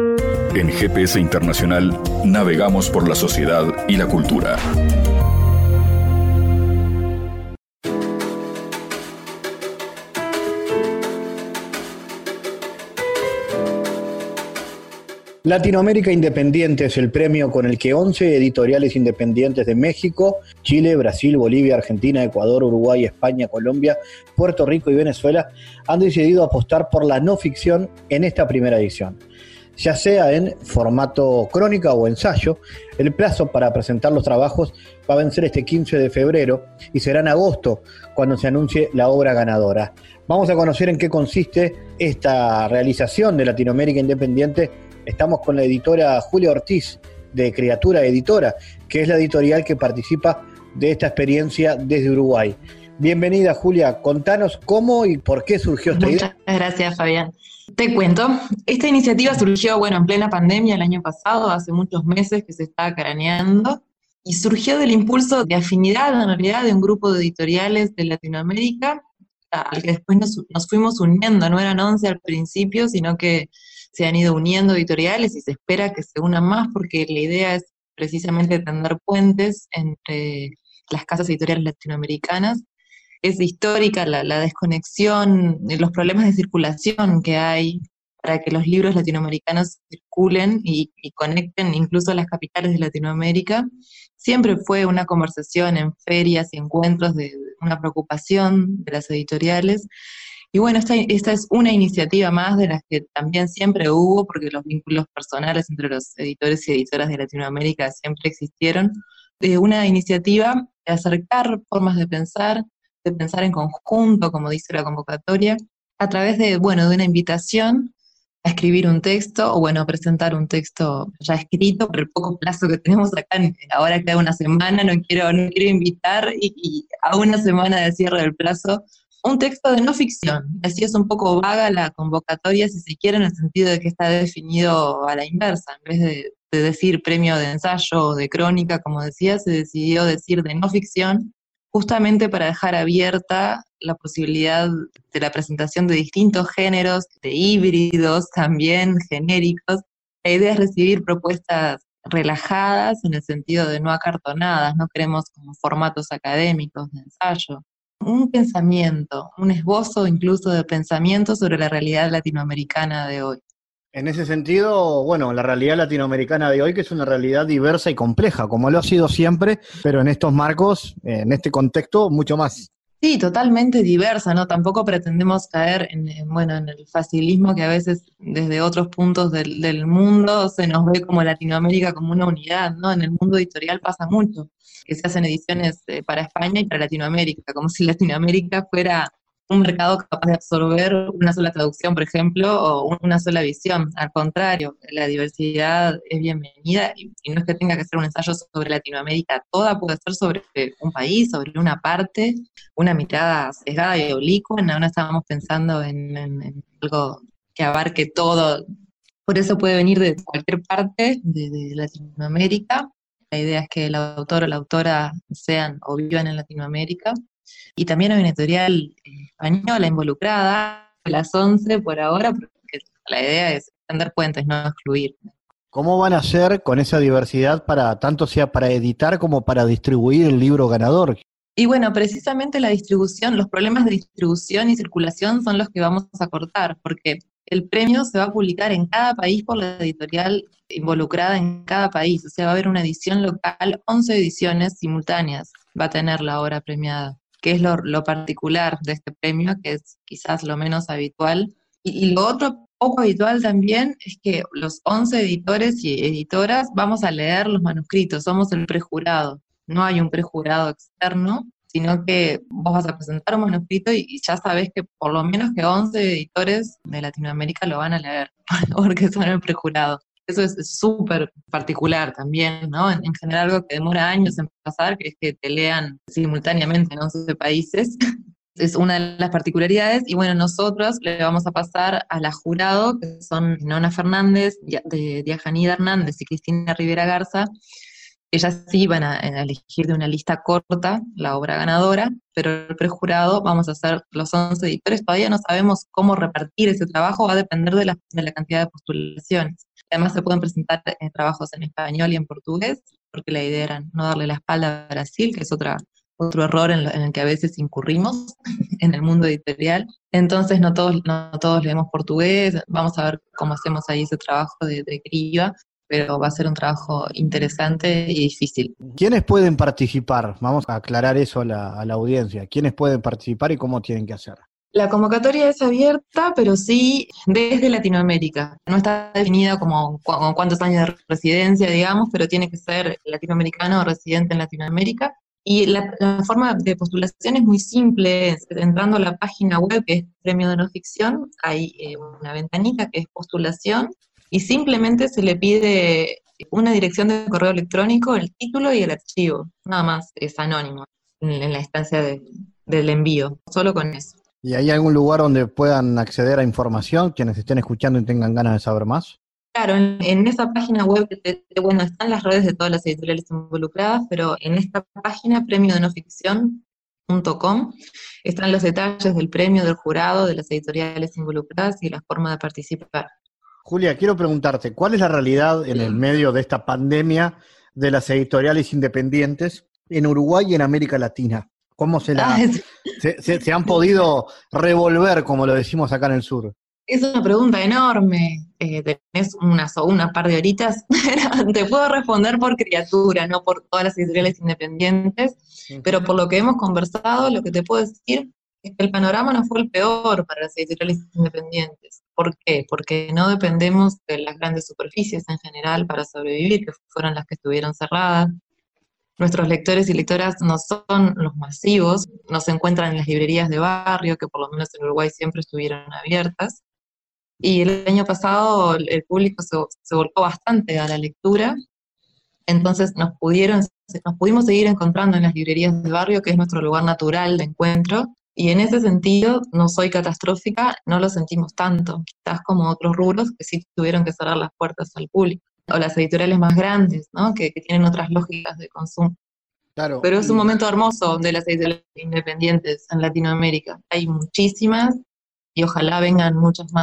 En G P S Internacional navegamos por la sociedad y la cultura. Latinoamérica Independiente es el premio con el que once editoriales independientes de México, Chile, Brasil, Bolivia, Argentina, Ecuador, Uruguay, España, Colombia, Puerto Rico y Venezuela han decidido apostar por la no ficción en esta primera edición. Ya sea en formato crónica o ensayo, el plazo para presentar los trabajos va a vencer este quince de febrero y será en agosto cuando se anuncie la obra ganadora. Vamos a conocer en qué consiste esta realización de Latinoamérica Independiente. Estamos con la editora Julia Ortiz, de Criatura Editora, que es la editorial que participa de esta experiencia desde Uruguay. Bienvenida, Julia. Contanos cómo y por qué surgió esta Muchas idea. Muchas gracias, Fabián. Te cuento, esta iniciativa surgió, bueno, en plena pandemia el año pasado, hace muchos meses que se estaba craneando, y surgió del impulso de afinidad, en realidad, de un grupo de editoriales de Latinoamérica, al que después nos, nos fuimos uniendo. No eran once al principio, sino que se han ido uniendo editoriales y se espera que se unan más porque la idea es precisamente tender puentes entre las casas editoriales latinoamericanas. Es histórica la, la desconexión, los problemas de circulación que hay para que los libros latinoamericanos circulen y, y conecten incluso a las capitales de Latinoamérica. Siempre fue una conversación en ferias y encuentros de, de una preocupación de las editoriales. Y bueno, esta, esta es una iniciativa más de las que también siempre hubo, porque los vínculos personales entre los editores y editoras de Latinoamérica siempre existieron. Eh, una iniciativa de acercar formas de pensar, de pensar en conjunto, como dice la convocatoria, a través de, bueno, de una invitación a escribir un texto, o bueno, a presentar un texto ya escrito por el poco plazo que tenemos acá. Ahora queda una semana, no quiero, no quiero invitar, y, y a una semana del cierre del plazo, un texto de no ficción. Así es un poco vaga la convocatoria, si se quiere, en el sentido de que está definido a la inversa. En vez de, de decir premio de ensayo o de crónica, como decía, se decidió decir de no ficción, justamente para dejar abierta la posibilidad de la presentación de distintos géneros, de híbridos también, genéricos. La idea es recibir propuestas relajadas en el sentido de no acartonadas, no queremos como formatos académicos de ensayo. Un pensamiento, un esbozo incluso de pensamiento sobre la realidad latinoamericana de hoy. En ese sentido, bueno, la realidad latinoamericana de hoy, que es una realidad diversa y compleja, como lo ha sido siempre, pero en estos marcos, en este contexto, mucho más. Sí, totalmente diversa, ¿no? Tampoco pretendemos caer en, en, bueno, en el facilismo que a veces desde otros puntos del, del mundo se nos ve como Latinoamérica como una unidad, ¿no? En el mundo editorial pasa mucho, que se hacen ediciones eh, para España y para Latinoamérica, como si Latinoamérica fuera un mercado capaz de absorber una sola traducción, por ejemplo, o una sola visión. Al contrario, la diversidad es bienvenida y, y no es que tenga que ser un ensayo sobre Latinoamérica toda, puede ser sobre un país, sobre una parte, una mirada sesgada y oblicua. No, no estábamos pensando en, en, en algo que abarque todo. Por eso puede venir de cualquier parte de, de Latinoamérica. La idea es que el autor o la autora sean o vivan en Latinoamérica. Y también hay una editorial española involucrada, las once por ahora, porque la idea es extender puentes, no excluir. ¿Cómo van a hacer con esa diversidad para tanto sea para editar como para distribuir el libro ganador? Y bueno, precisamente la distribución, los problemas de distribución y circulación son los que vamos a cortar, porque el premio se va a publicar en cada país por la editorial involucrada en cada país, o sea, va a haber una edición local, once ediciones simultáneas va a tener la obra premiada, que es lo, lo particular de este premio, que es quizás lo menos habitual. Y, y lo otro poco habitual también es que los once editores y editoras vamos a leer los manuscritos, somos el prejurado, no hay un prejurado externo, sino que vos vas a presentar un manuscrito y, y ya sabés que por lo menos que once editores de Latinoamérica lo van a leer, porque son el prejurado. Eso es súper particular también, ¿no? En, en general algo que demora años en pasar, que es que te lean simultáneamente en once países, es una de las particularidades, y bueno, nosotros le vamos a pasar a la jurado, que son Nona Fernández, de Diajanida Hernández y Cristina Rivera Garza. Ellas sí van a, a elegir de una lista corta la obra ganadora, pero el prejurado vamos a hacer los once editores. Todavía no sabemos cómo repartir ese trabajo, va a depender de la, de la cantidad de postulaciones. Además se pueden presentar eh, trabajos en español y en portugués, porque la idea era no darle la espalda a Brasil, que es otra, otro error en, lo, en el que a veces incurrimos en el mundo editorial. Entonces no todos, no todos leemos portugués, vamos a ver cómo hacemos ahí ese trabajo de, de criba, pero va a ser un trabajo interesante y difícil. ¿Quiénes pueden participar? Vamos a aclarar eso a la, a la audiencia. ¿Quiénes pueden participar y cómo tienen que hacer? La convocatoria es abierta, pero sí desde Latinoamérica. No está definida como cu- cuántos años de residencia, digamos, pero tiene que ser latinoamericano o residente en Latinoamérica. Y la, la forma de postulación es muy simple. Entrando a la página web, que es Premio de No Ficción, hay eh, una ventanita que es postulación, y simplemente se le pide una dirección de correo electrónico, el título y el archivo. Nada más, es anónimo en, en la instancia de, del envío, solo con eso. ¿Y hay algún lugar donde puedan acceder a información, quienes estén escuchando y tengan ganas de saber más? Claro, en, en esa página web, que, bueno, están las redes de todas las editoriales involucradas, pero en esta página, premio de no ficción punto com, están los detalles del premio, del jurado, de las editoriales involucradas y la forma de participar. Julia, quiero preguntarte, ¿cuál es la realidad en el medio de esta pandemia de las editoriales independientes en Uruguay y en América Latina? ¿Cómo se, la, se, se, se han podido revolver, como lo decimos acá en el sur? Es una pregunta enorme. Eh, tenés unas o una par de horitas. Te puedo responder por criatura, no por todas las editoriales independientes, pero por lo que hemos conversado, lo que te puedo decir es que el panorama no fue el peor para las editoriales independientes. ¿Por qué? Porque no dependemos de las grandes superficies en general para sobrevivir, que fueron las que estuvieron cerradas. Nuestros lectores y lectoras no son los masivos, no se encuentran en las librerías de barrio, que por lo menos en Uruguay siempre estuvieron abiertas. Y el año pasado el público se, se volcó bastante a la lectura, entonces nos, pudieron, nos pudimos seguir encontrando en las librerías de barrio, que es nuestro lugar natural de encuentro, y en ese sentido no soy catastrófica, no lo sentimos tanto, quizás como otros rubros que sí tuvieron que cerrar las puertas al público. O las editoriales más grandes, ¿no? que, que tienen otras lógicas de consumo. Claro. Pero es un momento hermoso de las editoriales independientes en Latinoamérica. Hay muchísimas y ojalá vengan muchas más.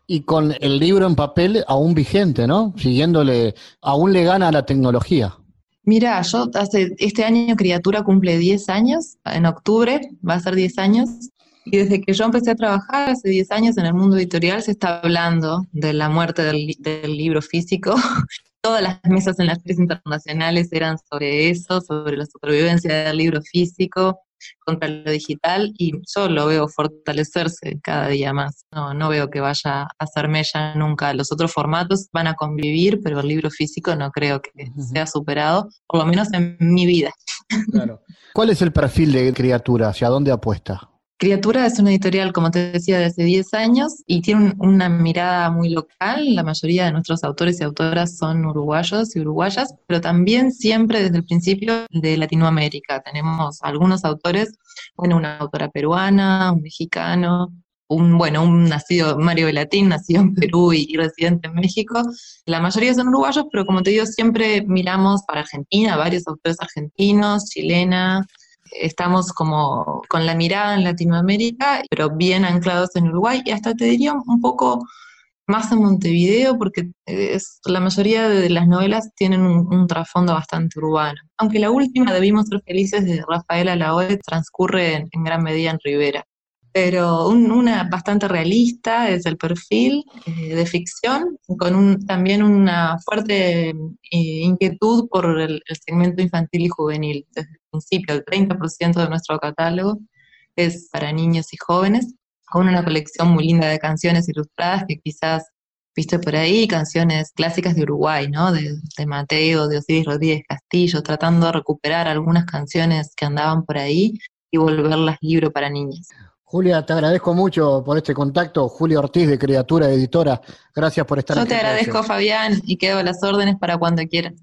Y con el libro en papel aún vigente, ¿no? Siguiéndole, aún le gana a la tecnología. Mira, yo hace, este año Criatura cumple diez años, en octubre va a ser diez años, y desde que yo empecé a trabajar hace diez años en el mundo editorial se está hablando de la muerte del, del libro físico. Todas las mesas en las ferias internacionales eran sobre eso, sobre la supervivencia del libro físico contra lo digital, y yo lo veo fortalecerse cada día más. No, no veo que vaya a hacer mella nunca. Los otros formatos van a convivir, pero el libro físico no creo que uh-huh. sea superado, por lo menos en mi vida. Claro. ¿Cuál es el perfil de Criatura? ¿Hacia dónde apuesta? Criatura es una editorial, como te decía, de hace diez años y tiene un, una mirada muy local. La mayoría de nuestros autores y autoras son uruguayos y uruguayas, pero también siempre desde el principio de Latinoamérica. Tenemos algunos autores, bueno, una autora peruana, un mexicano, un bueno, un nacido, Mario Velatín, nacido en Perú y, y residente en México. La mayoría son uruguayos, pero como te digo, siempre miramos para Argentina, varios autores argentinos, chilena. Estamos como con la mirada en Latinoamérica, pero bien anclados en Uruguay, y hasta te diría un poco más en Montevideo, porque es, la mayoría de las novelas tienen un, un trasfondo bastante urbano. Aunque la última, Debimos ser felices, de Rafaela Laoe, transcurre en, en gran medida en Rivera. Pero un, una bastante realista es el perfil eh, de ficción, con un, también una fuerte eh, inquietud por el, el segmento infantil y juvenil. Desde el principio, el treinta por ciento de nuestro catálogo es para niños y jóvenes, con una colección muy linda de canciones ilustradas que quizás viste por ahí, canciones clásicas de Uruguay, ¿no? De, de Mateo, de Osiris Rodríguez Castillo, tratando de recuperar algunas canciones que andaban por ahí y volverlas libro para niños. Julia, te agradezco mucho por este contacto. Julia Ortiz, de Criatura Editora. Gracias por estar aquí. Yo te agradezco, Fabián, y quedo a las órdenes para cuando quieras.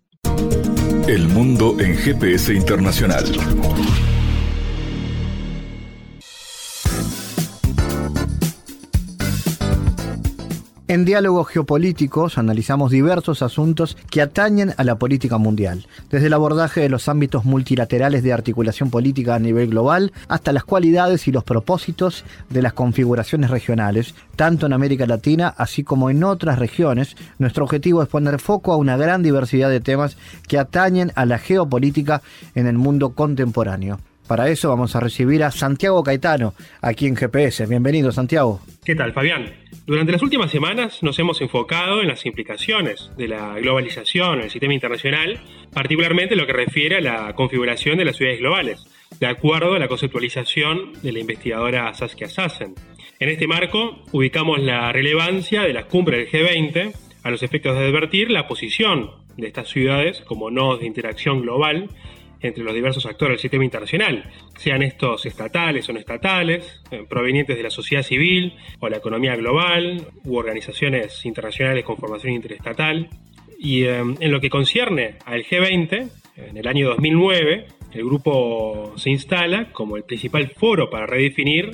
El mundo en G P S Internacional. En Diálogos Geopolíticos analizamos diversos asuntos que atañen a la política mundial, desde el abordaje de los ámbitos multilaterales de articulación política a nivel global hasta las cualidades y los propósitos de las configuraciones regionales, tanto en América Latina así como en otras regiones. Nuestro objetivo es poner foco a una gran diversidad de temas que atañen a la geopolítica en el mundo contemporáneo. Para eso vamos a recibir a Santiago Caetano, aquí en G P S. Bienvenido, Santiago. ¿Qué tal, Fabián? Durante las últimas semanas nos hemos enfocado en las implicaciones de la globalización en el sistema internacional, particularmente en lo que refiere a la configuración de las ciudades globales, de acuerdo a la conceptualización de la investigadora Saskia Sassen. En este marco, ubicamos la relevancia de la cumbre del G veinte a los efectos de advertir la posición de estas ciudades como nodos de interacción global entre los diversos actores del sistema internacional, sean estos estatales o no estatales, eh, provenientes de la sociedad civil o la economía global, u organizaciones internacionales con formación interestatal. Y eh, en lo que concierne al G veinte, en el año dos mil nueve, el grupo se instala como el principal foro para redefinir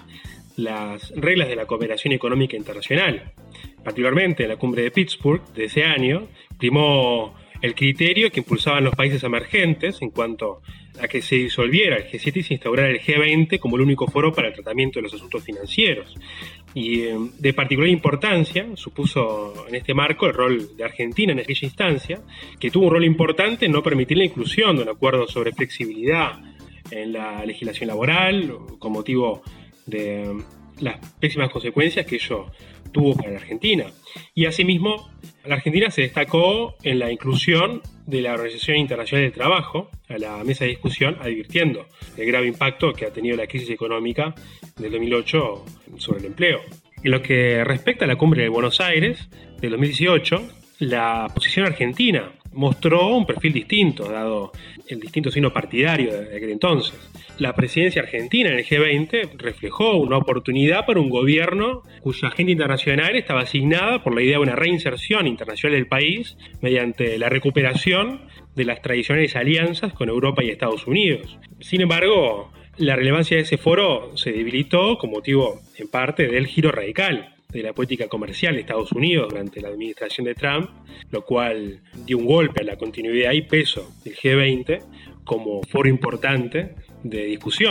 las reglas de la cooperación económica internacional. Particularmente en la cumbre de Pittsburgh de ese año, primó el criterio que impulsaban los países emergentes en cuanto a que se disolviera el G siete y se instaurara el G veinte como el único foro para el tratamiento de los asuntos financieros. Y eh, de particular importancia supuso en este marco el rol de Argentina en aquella instancia, que tuvo un rol importante en no permitir la inclusión de un acuerdo sobre flexibilidad en la legislación laboral, con motivo de eh, las pésimas consecuencias que ello tuvo para la Argentina. Y asimismo, la Argentina se destacó en la inclusión de la Organización Internacional del Trabajo a la mesa de discusión, advirtiendo el grave impacto que ha tenido la crisis económica del dos mil ocho sobre el empleo. En lo que respecta a la cumbre de Buenos Aires del dos mil dieciocho, la posición argentina mostró un perfil distinto, dado el distinto signo partidario de aquel entonces. La presidencia argentina en el G veinte reflejó una oportunidad para un gobierno cuya agenda internacional estaba asignada por la idea de una reinserción internacional del país mediante la recuperación de las tradicionales alianzas con Europa y Estados Unidos. Sin embargo, la relevancia de ese foro se debilitó con motivo, en parte, del giro radical de la política comercial de Estados Unidos durante la administración de Trump, lo cual dio un golpe a la continuidad y peso del G veinte como foro importante de discusión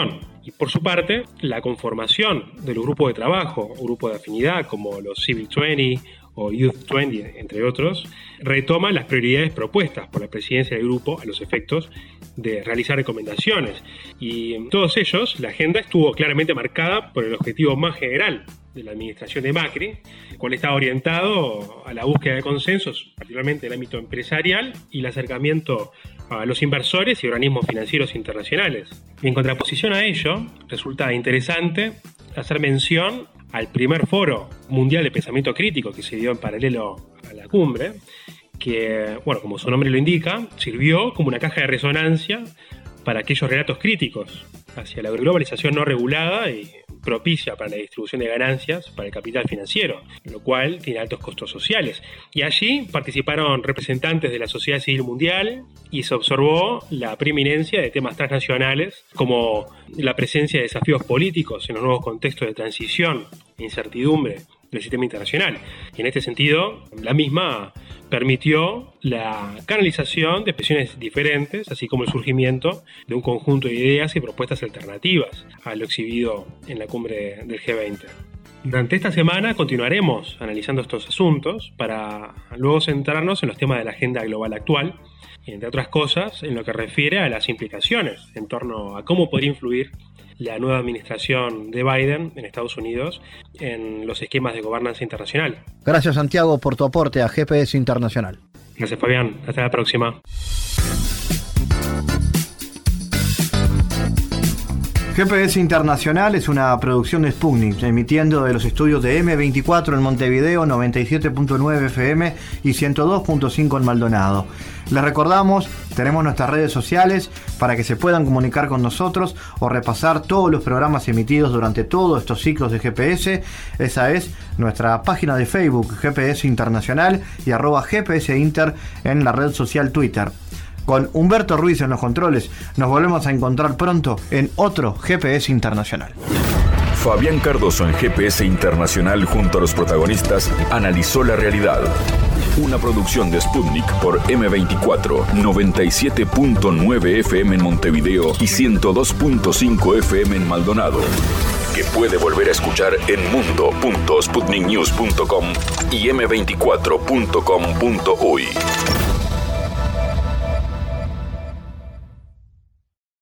Y por su parte, la conformación de los grupos de trabajo o grupos de afinidad como los Civic veinte o Youth veinte, entre otros, retoma las prioridades propuestas por la presidencia del grupo a los efectos de realizar recomendaciones. Y en todos ellos, la agenda estuvo claramente marcada por el objetivo más general de la administración de Macri, el cual estaba orientado a la búsqueda de consensos, particularmente en el ámbito empresarial, y el acercamiento a los inversores y organismos financieros internacionales. Y en contraposición a ello, resulta interesante hacer mención al primer foro mundial de pensamiento crítico que se dio en paralelo a la cumbre, que, bueno, como su nombre lo indica, sirvió como una caja de resonancia para aquellos relatos críticos hacia la globalización no regulada y propicia para la distribución de ganancias para el capital financiero, lo cual tiene altos costos sociales. Y allí participaron representantes de la sociedad civil mundial y se observó la preeminencia de temas transnacionales como la presencia de desafíos políticos en los nuevos contextos de transición e incertidumbre del sistema internacional. Y en este sentido, la misma permitió la canalización de expresiones diferentes, así como el surgimiento de un conjunto de ideas y propuestas alternativas a lo exhibido en la cumbre del G veinte. Durante esta semana continuaremos analizando estos asuntos para luego centrarnos en los temas de la agenda global actual, y entre otras cosas en lo que refiere a las implicaciones en torno a cómo podría influir la nueva administración de Biden en Estados Unidos en los esquemas de gobernanza internacional. Gracias, Santiago, por tu aporte a G P S Internacional. Gracias, Fabián. Hasta la próxima. G P S Internacional es una producción de Sputnik, emitiendo de los estudios de eme veinticuatro en Montevideo, noventa y siete punto nueve F M y ciento dos punto cinco en Maldonado. Les recordamos, tenemos nuestras redes sociales para que se puedan comunicar con nosotros o repasar todos los programas emitidos durante todos estos ciclos de G P S. Esa es nuestra página de Facebook, G P S Internacional, y arroba G P S Inter en la red social Twitter. Con Humberto Ruiz en los controles, nos volvemos a encontrar pronto en otro G P S Internacional. Fabián Cardoso en G P S Internacional junto a los protagonistas analizó la realidad. Una producción de Sputnik por eme veinticuatro, noventa y siete punto nueve F M en Montevideo y ciento dos punto cinco F M en Maldonado. Que puede volver a escuchar en mundo punto sputnik news punto com y eme veinticuatro punto com punto uy.